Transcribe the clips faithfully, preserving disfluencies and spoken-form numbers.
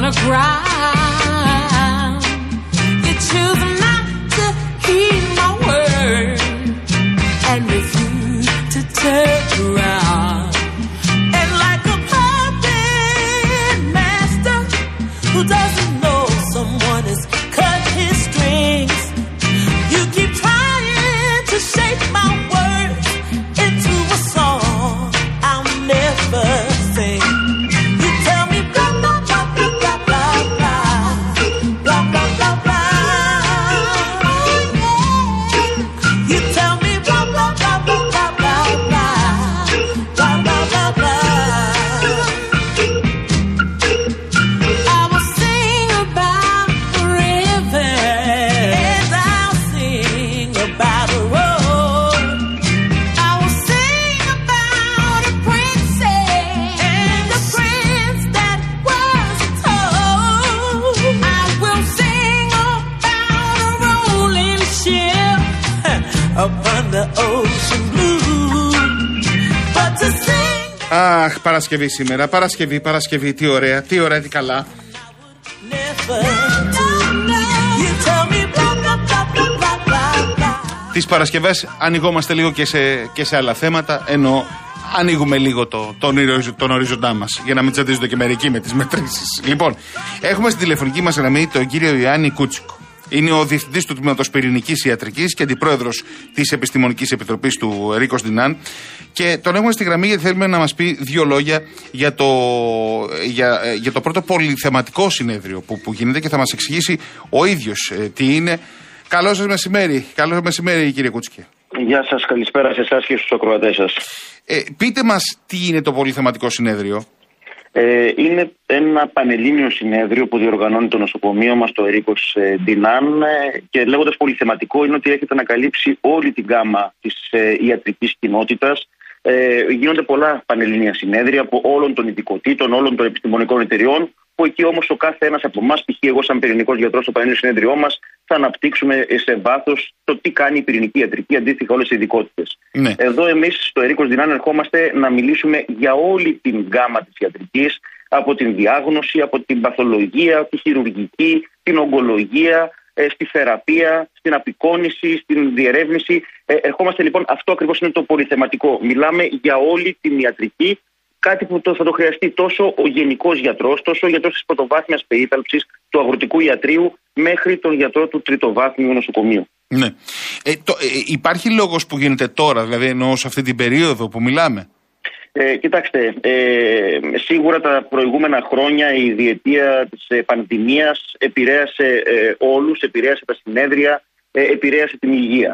the ground. You choose not to heed my word and refuse to turn around. And like a puppet master who doesn't know someone has cut his strings, you keep trying to shape my words into a song I'll never sing. You tell me blah blah blah blah blah blah blah blah blah blah. You tell me blah blah blah blah blah blah blah blah blah blah. I will sing about the river and I'll sing about the road. I will sing about a princess and the prince that was told. I will sing about a rolling ship upon the ocean blue. But to sing Αχ, Παρασκευή σήμερα. Παρασκευή, Παρασκευή. Τι ωραία, τι ωραία, τι καλά. never do. You tell me blah blah blah blah blah blah blah. Τις Παρασκευές ανοιγόμαστε λίγο και σε, και σε άλλα θέματα, ενώ ανοίγουμε λίγο το, τον, ορίζο- τον οριζοντά μας, για να μην τσαντίζονται και μερικοί με τις μετρήσεις. Λοιπόν, έχουμε στη τηλεφωνική μας γραμμή τον κύριο Ιωάννη Κούτσικο. Είναι ο διευθυντής του Τμήματος Πυρηνικής Ιατρικής και αντιπρόεδρος της Επιστημονικής Επιτροπής του Ρίκος Ντινάν. Και τον έχουμε στη γραμμή γιατί θέλουμε να μας πει δύο λόγια για το, για, ε, για το πρώτο πολυθεματικό συνέδριο που, που γίνεται και θα μας εξηγήσει ο ίδιος ε, τι είναι. Καλό σας μεσημέρι. Καλό μεσημέρι, κύριε Κούτσικε. Γεια σας, καλησπέρα σε εσάς και στους ακροατές σας. Ε, πείτε μας τι είναι το πολυθεματικό συνέδριο. Ε, είναι ένα πανελλήνιο συνέδριο που διοργανώνει το νοσοκομείο μας, το Ερίκος Ντινάν, ε, και λέγοντας πολυθεματικό είναι ότι έχετε να καλύψει όλη την γκάμα της ε, ιατρικής κοινότητας. Ε, γίνονται πολλά πανελλήνια συνέδρια από όλων των ειδικοτήτων, όλων των επιστημονικών εταιριών, που εκεί όμως ο κάθε ένας από εμάς, π.χ. εγώ σαν πυρηνικός γιατρός στο πανελλήνιο συνέδριό μας, θα αναπτύξουμε σε βάθος το τι κάνει η πυρηνική ιατρική αντίστοιχα όλες οι ειδικότητες. Ναι. Εδώ εμείς στο Ερίκος Ντινάν ερχόμαστε να μιλήσουμε για όλη την γκάμα της ιατρικής, από την διάγνωση, από την παθολογία, τη χειρουργική, την ογκολογία, ε, στη θεραπεία, στην απεικόνηση, στην διερεύνηση. Ε, ερχόμαστε λοιπόν, αυτό ακριβώς είναι το πολυθεματικό. Μιλάμε για όλη την ιατρική, κάτι που το, θα το χρειαστεί τόσο ο γενικός γιατρός, τόσο ο γιατρός της πρωτοβάθμιας περίθαλψης, του αγροτικού ιατρείου, μέχρι τον γιατρό του τριτοβάθμιου νοσοκομείου. Ναι. Ε, το, ε, υπάρχει λόγος που γίνεται τώρα, δηλαδή εννοώ σε αυτή την περίοδο που μιλάμε. Ε, κοιτάξτε, ε, σίγουρα τα προηγούμενα χρόνια η διετία της ε, πανδημίας επηρέασε ε, όλους, επηρέασε τα συνέδρια, ε, επηρέασε την υγεία.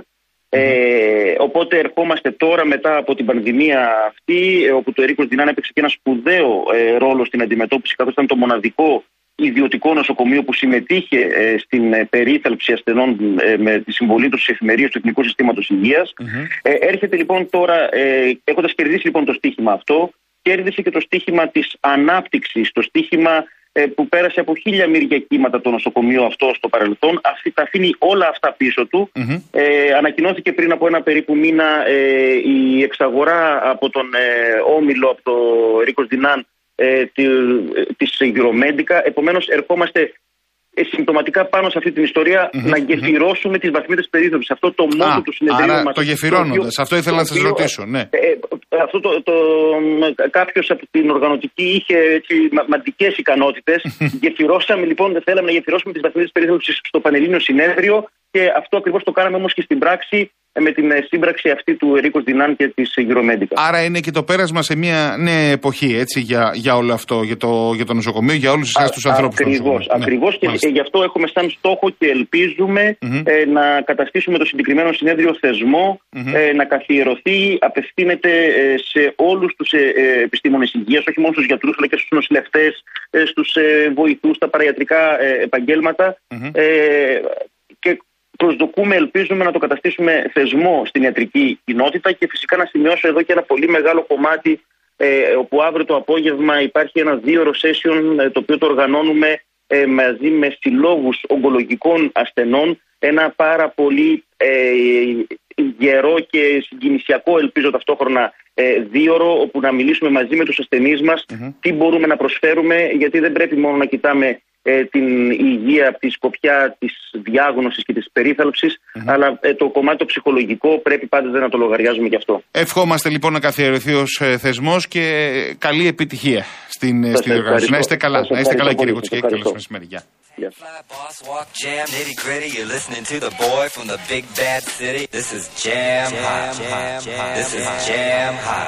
Ε, οπότε ερχόμαστε τώρα μετά από την πανδημία αυτή, ε, όπου το Ερίκος Ντινάν έπαιξε και ένα σπουδαίο ε, ρόλο στην αντιμετώπιση, καθώς ήταν το μοναδικό ιδιωτικό νοσοκομείο που συμμετείχε ε, στην ε, περίθαλψη ασθενών ε, με τη συμβολή του στις εφημερίες του Εθνικού Συστήματος Υγείας. Mm-hmm. Ε, έρχεται λοιπόν τώρα, ε, έχοντας κερδίσει λοιπόν το στίχημα αυτό, κέρδισε και το στίχημα της ανάπτυξης, το στίχημα ε, που πέρασε από χίλια μύρια κύματα το νοσοκομείο αυτό στο παρελθόν. Αυτή, τα αφήνει όλα αυτά πίσω του. Mm-hmm. Ε, ανακοινώθηκε πριν από ένα περίπου μήνα ε, η εξαγορά από τον ε, Όμιλο, από το Ερίκος Ντινάν, Ε, της Euromedica. Επομένως ερχόμαστε ε, συμπτωματικά πάνω σε αυτή την ιστορία mm-hmm, να γεφυρώσουμε mm-hmm. τις βαθμίδες περίθαλψης. Αυτό το μότο του συνεδρίου μας. Το γεφυρώνοντας, αυτό ήθελα να σας ρωτήσω. Ναι. Ε, ε, αυτό το, το, κάποιος από την οργανωτική είχε έτσι, μαντικές ικανότητες. Γεφυρώσαμε λοιπόν, θέλαμε να γεφυρώσουμε τις βαθμίδες περίθαλψης στο Πανελλήνιο Συνέδριο και αυτό ακριβώς το κάναμε όμως και στην πράξη με την σύμπραξη αυτή του Ερίκος Ντινάν και της Euromedica. Άρα είναι και το πέρασμα σε μια νέα εποχή, έτσι, για, για όλο αυτό, για το, για το νοσοκομείο, για όλους εσάς τους ανθρώπους. Ακριβώς, ακριβώς ναι, και μάλιστα. Γι' αυτό έχουμε σαν στόχο και ελπίζουμε mm-hmm. ε, να καταστήσουμε το συγκεκριμένο συνέδριο θεσμό, mm-hmm. ε, να καθιερωθεί, απευθύνεται ε, σε όλους τους ε, ε, επιστήμονες υγείας, όχι μόνο στους γιατρούς αλλά και στους νοσηλευτές, ε, στους ε, βοηθούς, στα παραϊατρικά ε, επαγγέλματα. Mm-hmm. Ε, και προσδοκούμε, ελπίζουμε να το καταστήσουμε θεσμό στην ιατρική κοινότητα και φυσικά να σημειώσω εδώ και ένα πολύ μεγάλο κομμάτι ε, όπου αύριο το απόγευμα υπάρχει ένα δύο-ώρο session ε, το οποίο το οργανώνουμε ε, μαζί με συλλόγους ογκολογικών ασθενών, ένα πάρα πολύ ε, γερό και συγκινησιακό, ελπίζω ταυτόχρονα, ε, δίωρο όπου να μιλήσουμε μαζί με τους ασθενείς μας mm-hmm. τι μπορούμε να προσφέρουμε, γιατί δεν πρέπει μόνο να κοιτάμε ε, την υγεία από τη σκοπιά της διάγνωσης και της περίθαλψης, mm-hmm. αλλά ε, το κομμάτι το ψυχολογικό πρέπει πάντα να το λογαριάζουμε γι' αυτό. Ευχόμαστε λοιπόν να καθιερωθεί ως ε, θεσμός και καλή επιτυχία στην, στην οργάνωση. Να είστε καλά, να είστε καλά κύριε Κοτσικέ, και καλώς μεσημέρι. Γεια. Yes. Fly boss walk jam nitty gritty. You're listening to the boy from the big bad city. This is Jam Hot. This is Jam Hot.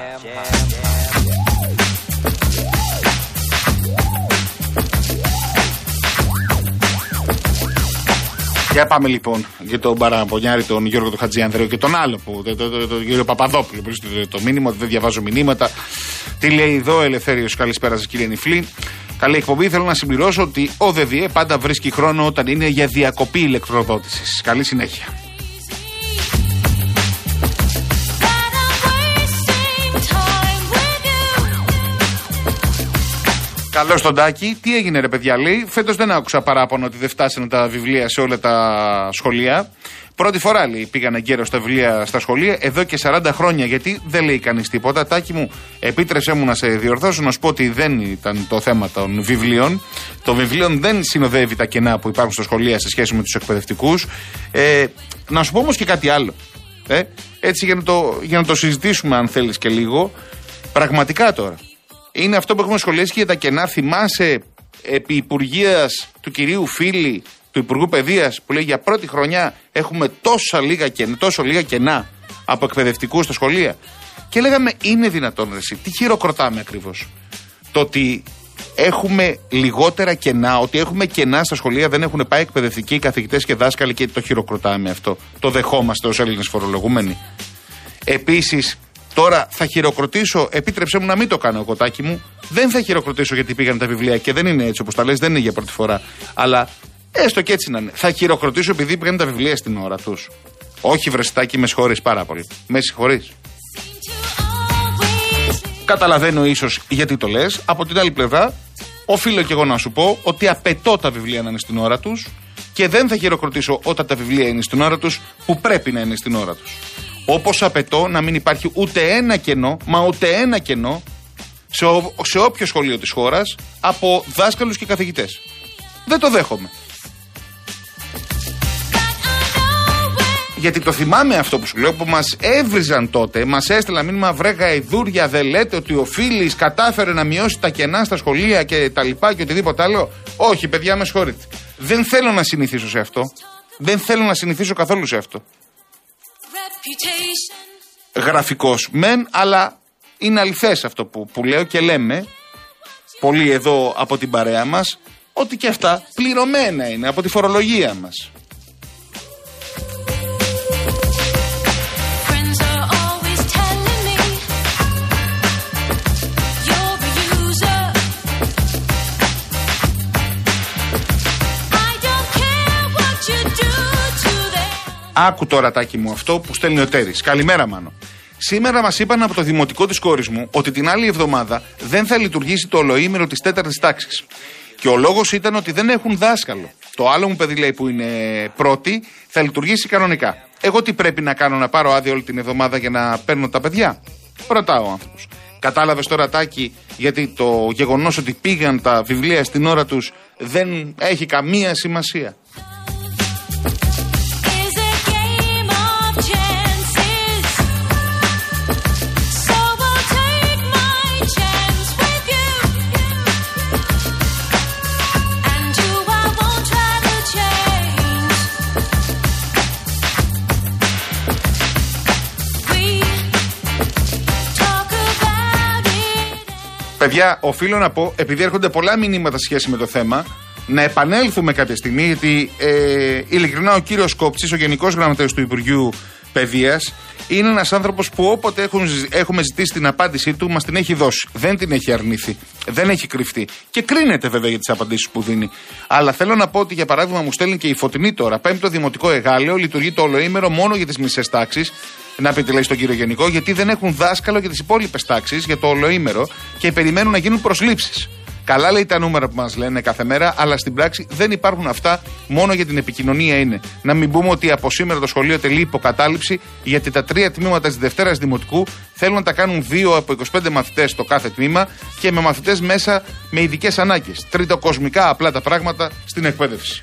Για πάμε λοιπόν για τον Παραπονιάρη, τον Γιώργο του Χατζιανδρέου και τον άλλο που, τον το, το, το, κύριο Παπαδόπουλο, που το, το μήνυμα ότι δεν διαβάζω μηνύματα. Τι λέει εδώ, Ελευθέριος, καλησπέρα σας κύριε Νιφλή. Καλή εκπομπή. Θέλω να συμπληρώσω ότι ο ΔΔΕ πάντα βρίσκει χρόνο όταν είναι για διακοπή ηλεκτροδότησης. Καλή συνέχεια. Καλώς τον Τάκη. Τι έγινε ρε παιδιά, λέει. Φέτος δεν άκουσα παράπονο ότι δεν φτάσανε τα βιβλία σε όλα τα σχολεία. Πρώτη φορά, λέει, πήγανε γέρος τα βιβλία στα σχολεία εδώ και σαράντα χρόνια. Γιατί δεν λέει κανείς τίποτα. Τάκη μου, επίτρεψέ μου να σε διορθώσω, να σου πω ότι δεν ήταν το θέμα των βιβλίων. Το βιβλίων δεν συνοδεύει τα κενά που υπάρχουν στα σχολεία σε σχέση με τους εκπαιδευτικούς. Ε, να σου πω όμως και κάτι άλλο. Ε, έτσι για να, το, για να το συζητήσουμε, αν θέλεις και λίγο. Πραγματικά τώρα. Είναι αυτό που έχουμε σχολιάσει και για τα κενά. Θυμάσαι επί υπουργείας του κυρίου Φίλη, του Υπουργού Παιδείας, που λέει για πρώτη χρονιά έχουμε τόσα λίγα κενά, τόσο λίγα κενά από εκπαιδευτικούς στα σχολεία. Και λέγαμε, είναι δυνατόν ρε εσύ, τι χειροκροτάμε ακριβώς? Το ότι έχουμε λιγότερα κενά, ότι έχουμε κενά στα σχολεία, δεν έχουν πάει εκπαιδευτικοί, καθηγητές και δάσκαλοι, και το χειροκροτάμε αυτό? Το δεχόμαστε ως Έλληνες φορολογούμενοι? Επίσης, τώρα θα χειροκροτήσω, επίτρεψέ μου να μην το κάνω εγώ, Τάκη μου. Δεν θα χειροκροτήσω γιατί πήγαν τα βιβλία και δεν είναι έτσι όπως τα λες, δεν είναι για πρώτη φορά. Αλλά έστω και έτσι να είναι. Θα χειροκροτήσω επειδή πήγαν τα βιβλία στην ώρα τους. Όχι, βρε Τάκη, με συγχωρείς πάρα πολύ. Με συγχωρείς. Καταλαβαίνω ίσως γιατί το λες. Από την άλλη πλευρά, οφείλω και εγώ να σου πω ότι απαιτώ τα βιβλία να είναι στην ώρα τους και δεν θα χειροκροτήσω όταν τα βιβλία είναι στην ώρα τους που πρέπει να είναι στην ώρα τους. Όπως απαιτώ να μην υπάρχει ούτε ένα κενό, μα ούτε ένα κενό, σε, ο, σε όποιο σχολείο της χώρας από δάσκαλους και καθηγητές. Δεν το δέχομαι. Γιατί το θυμάμαι αυτό που σου λέω, που μας έβριζαν τότε, μας έστελαν μήνυμα, βρε γαϊδούρια, δεν λέτε ότι ο Φίλης κατάφερε να μειώσει τα κενά στα σχολεία και τα λοιπά και οτιδήποτε άλλο? Όχι παιδιά, με συγχωρείτε. Δεν θέλω να συνηθίσω σε αυτό. Δεν θέλω να συνηθίσω καθόλου σε αυτό. Γραφικός μεν, αλλά είναι αληθές αυτό που, που λέω και λέμε πολλοί εδώ από την παρέα μας, ότι και αυτά πληρωμένα είναι από τη φορολογία μας. Άκου τώρα, Τάκη μου, αυτό που στέλνει ο Τέρης. Καλημέρα, Μάνο. Σήμερα μας είπαν από το δημοτικό της κόρης μου ότι την άλλη εβδομάδα δεν θα λειτουργήσει το ολοήμερο της τέταρτης τάξης. Και ο λόγος ήταν ότι δεν έχουν δάσκαλο. Το άλλο μου παιδί, λέει, που είναι πρώτη, θα λειτουργήσει κανονικά. Εγώ τι πρέπει να κάνω, να πάρω άδεια όλη την εβδομάδα για να παίρνω τα παιδιά? Ρωτάω ο άνθρωπος. Κατάλαβες τώρα, Τάκη, γιατί το γεγονός ότι πήγαν τα βιβλία στην ώρα τους δεν έχει καμία σημασία? Παιδιά, οφείλω να πω, επειδή έρχονται πολλά μηνύματα σχέση με το θέμα, να επανέλθουμε κάποια στιγμή, γιατί ε, ειλικρινά ο κύριος Κόψης, ο Γενικός Γραμματέας του Υπουργείου Παιδείας, είναι ένας άνθρωπος που όποτε έχουν, έχουμε ζητήσει την απάντησή του, μας την έχει δώσει. Δεν την έχει αρνηθεί. Δεν έχει κρυφτεί. Και κρίνεται βέβαια για τις απαντήσεις που δίνει. Αλλά θέλω να πω ότι, για παράδειγμα, μου στέλνει και η Φωτεινή τώρα. Πέμπτο Δημοτικό Εγάλεο, λειτουργεί το ολοήμερο μόνο για τις μισές τάξεις. Να πείτε, λέει, στον κύριο Γενικό, γιατί δεν έχουν δάσκαλο για τις υπόλοιπες τάξεις για το ολοήμερο και περιμένουν να γίνουν προσλήψεις. Καλά λέει τα νούμερα που μας λένε κάθε μέρα, αλλά στην πράξη δεν υπάρχουν αυτά. Μόνο για την επικοινωνία είναι. Να μην πούμε ότι από σήμερα το σχολείο τελεί υποκατάληψη, γιατί τα τρία τμήματα της Δευτέρας Δημοτικού θέλουν να τα κάνουν δύο από είκοσι πέντε μαθητές στο κάθε τμήμα και με μαθητές μέσα με ειδικές ανάγκες. Τριτοκοσμικά απλά τα πράγματα στην εκπαίδευση.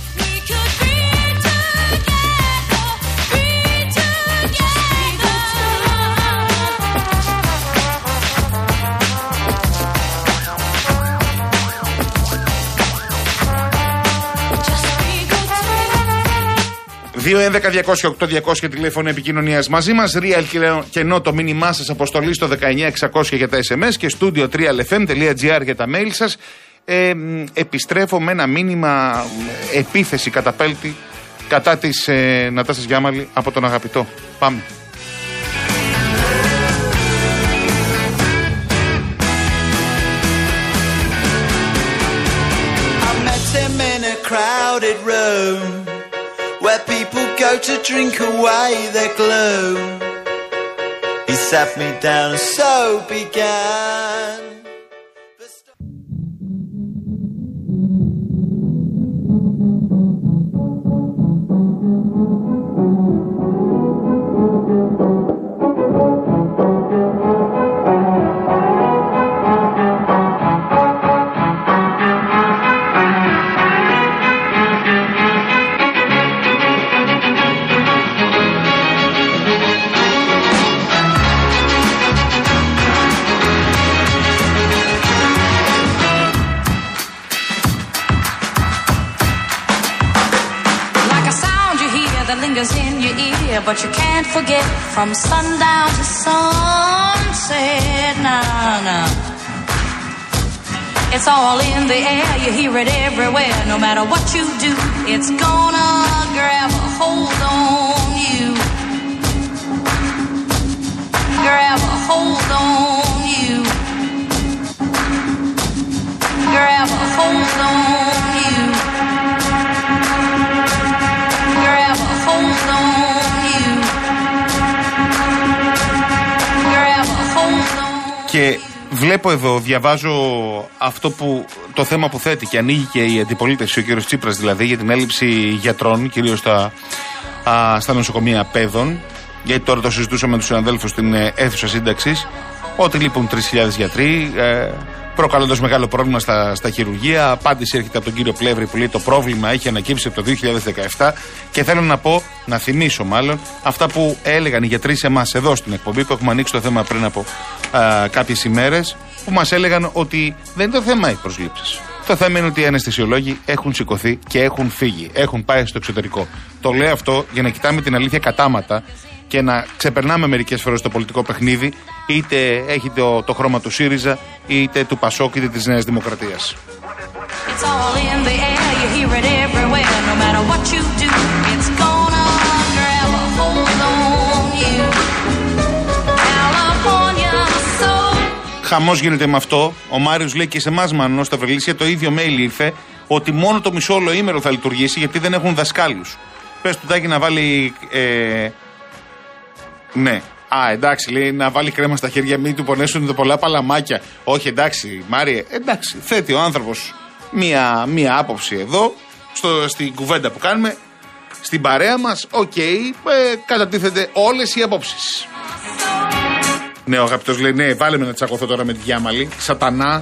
δύο έντεκα διακόσια οκτώ διακόσια τηλέφωνο επικοινωνίας μαζί μας. Real και ενώ το μήνυμά σας αποστολή στο δεκαεννιά εξακόσια για τα ες εμ ες και studio τρία ελ εφ εμ τελεία τζι άρ για τα mail σας. Ε, επιστρέφω με ένα μήνυμα επίθεση καταπέλτη κατά της ε, Νατάσας Γιάμαλη από τον αγαπητό. Πάμε. Where people go to drink away their gloom. He sat me down and so began. In your ear, but you can't forget from sundown to sunset. Nah, nah. It's all in the air, you hear it everywhere. No matter what you do, it's gonna grab a hold on you. Grab a hold on you. Grab a hold on you. Grab a hold on you. Grab a hold on. Και βλέπω εδώ, διαβάζω αυτό που, το θέμα που θέτει και ανοίγει και η αντιπολίτευση, ο κ. Τσίπρας δηλαδή, για την έλλειψη γιατρών, κυρίως στα, α, στα νοσοκομεία παιδών. Γιατί τώρα το συζητούσαμε με τους συναδέλφους στην ε, αίθουσα σύνταξης, ότι λείπουν τρεις χιλιάδες γιατροί, ε, προκαλώντας μεγάλο πρόβλημα στα, στα χειρουργεία. Απάντηση έρχεται από τον κύριο Πλεύρη που λέει το πρόβλημα έχει ανακύψει από το δύο χιλιάδες δεκαεπτά. Και θέλω να πω, να θυμίσω μάλλον, αυτά που έλεγαν οι γιατροί σε εμάς εδώ στην εκπομπή, που έχουμε ανοίξει το θέμα πριν από α, κάποιες ημέρες, που μας έλεγαν ότι δεν είναι το θέμα οι προσλήψεις. Το θέμα είναι ότι οι αναισθησιολόγοι έχουν σηκωθεί και έχουν φύγει, έχουν πάει στο εξωτερικό. Το λέω αυτό για να κοιτάμε την αλήθεια κατάματα και να ξεπερνάμε μερικές φορές το πολιτικό παιχνίδι, είτε έχει το, το χρώμα του ΣΥΡΙΖΑ, είτε του ΠΑΣΟΚ, είτε της Νέας Δημοκρατίας. Χαμός γίνεται με αυτό. Ο Μάριος λέει και σε εμάς μάλλον στα Βρελίσια το ίδιο mail ήρθε, ότι μόνο το μισό ολοήμερο θα λειτουργήσει γιατί δεν έχουν δασκάλους. Πες του Τάκη να βάλει... Ε, ναι. Α, εντάξει, λέει να βάλει κρέμα στα χέρια, μην του πονέσουν πολλά παλαμάκια. Όχι, εντάξει, Μάριε, εντάξει, θέτει ο άνθρωπος μία, μία άποψη εδώ, στο, στην κουβέντα που κάνουμε, στην παρέα μας, οκ, okay, ε, κατατίθεται όλες οι απόψεις. Ναι, ο αγαπητός λέει, ναι, βάλε με να τσακωθώ τώρα με τη Διάμαλη, σατανά.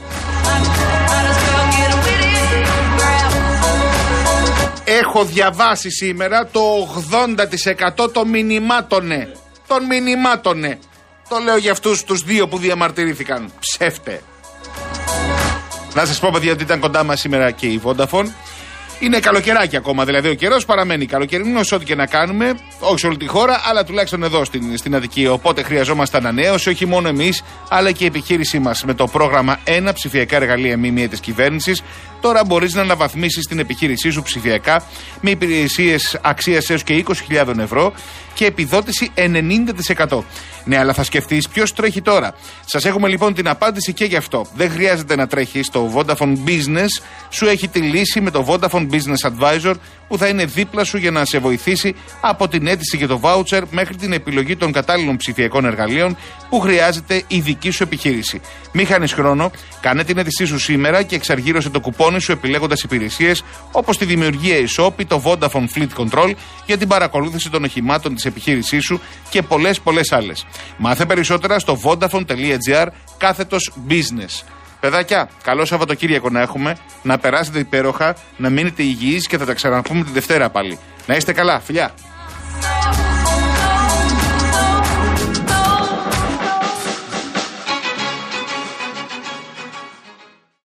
Έχω διαβάσει σήμερα το ογδόντα τοις εκατό των μηνυμάτων. Των μηνυμάτων. Το λέω για αυτούς τους δύο που διαμαρτυρήθηκαν. Ψεύτε. Να σας πω, παιδιά, ότι ήταν κοντά μας σήμερα και η Vodafone. Είναι καλοκαιράκι ακόμα, δηλαδή ο καιρός παραμένει καλοκαιρινός, ό,τι και να κάνουμε, όχι σε όλη τη χώρα, αλλά τουλάχιστον εδώ στην, στην Αττική. Οπότε χρειαζόμαστε ανανέωση, όχι μόνο εμείς, αλλά και η επιχείρησή μας. Με το πρόγραμμα ένα ψηφιακά εργαλεία ΜΜΕ της κυβέρνησης, τώρα μπορείς να αναβαθμίσεις την επιχείρησή σου ψηφιακά με υπηρεσίες αξίας έως και είκοσι χιλιάδες ευρώ και επιδότηση ενενήντα τοις εκατό. Ναι, αλλά θα σκεφτείς ποιος τρέχει τώρα. Σας έχουμε λοιπόν την απάντηση και γι' αυτό. Δεν χρειάζεται να τρέχεις. Το Vodafone Business σου έχει τη λύση με το Vodafone Business Advisor, που θα είναι δίπλα σου για να σε βοηθήσει από την αίτηση για το voucher μέχρι την επιλογή των κατάλληλων ψηφιακών εργαλείων που χρειάζεται η δική σου επιχείρηση. Μην χάνεις χρόνο, κάνε την αίτησή σου σήμερα και εξαργύρωσε το κουπόνι σου επιλέγοντας υπηρεσίες όπως τη δημιουργία e-shop ή το Vodafone Fleet Control για την παρακολούθηση των οχημάτων της επιχείρησής σου και πολλές πολλές άλλες. Μάθε περισσότερα στο vodafone.gr κάθετος business. Παιδάκια, καλό Σαββατοκύριακο να έχουμε, να περάσετε υπέροχα, να μείνετε υγιείς και θα τα ξαναπούμε τη Δευτέρα πάλι. Να είστε καλά, φιλιά!